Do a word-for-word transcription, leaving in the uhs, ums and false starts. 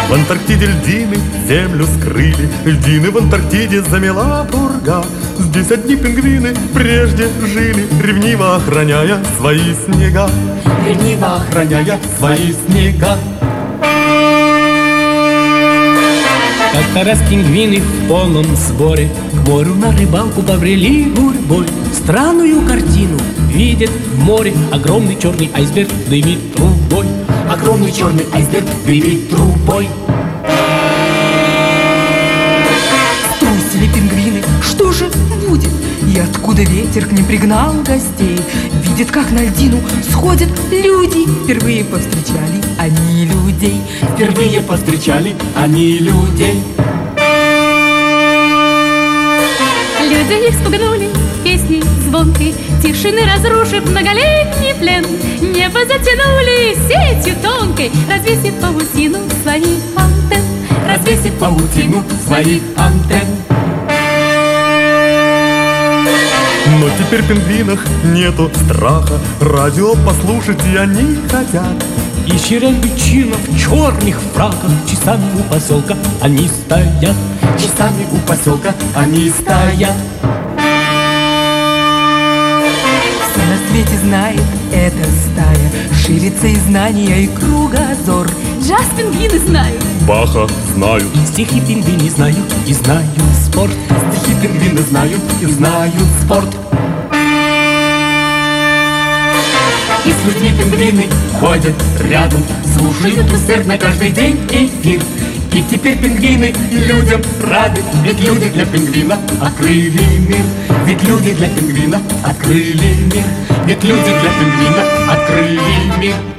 В Антарктиде льдины землю скрыли, льдины в Антарктиде замела пурга. Здесь одни пингвины прежде жили, ревниво охраняя свои снега. Ревниво охраняя свои снега. Как-то раз пингвины в полном сборе к морю на рыбалку побрели гурьбой. Странную картину видят в море. Огромный черный айсберг дымит трубой. Огромный черный айсберг дымит трубой. Струсили пингвины, что же будет? И откуда ветер к ним пригнал гостей? Видят, как на льдину сходят люди. Впервые повстречали они людей. Впервые повстречали они людей. Люди их спугнули песней звонкой, тишины разрушив многолетний плен. Небо затянули сетью тонкой, развесив паутину своих антенн. Развесив паутину своих антенн. Но теперь в пингвинах нету страха, радио послушать и они хотят. И черепичинов в черных фраках часами у поселка они стоят. Часами у поселка они стоят. Все на свете знает эта стая, ширится и знания, и кругозор. Джаз пингвины знают, Баха знают, Стихи пингвины знают и знают спорт. Стихи пингвины знают и знают спорт. И с людьми пингвины ходят рядом, слушают усердно каждый день эфир. И теперь пингвины людям рады, ведь люди для пингвина открыли мир. Ведь люди для пингвина открыли мир. Ведь люди для пингвина открыли мир.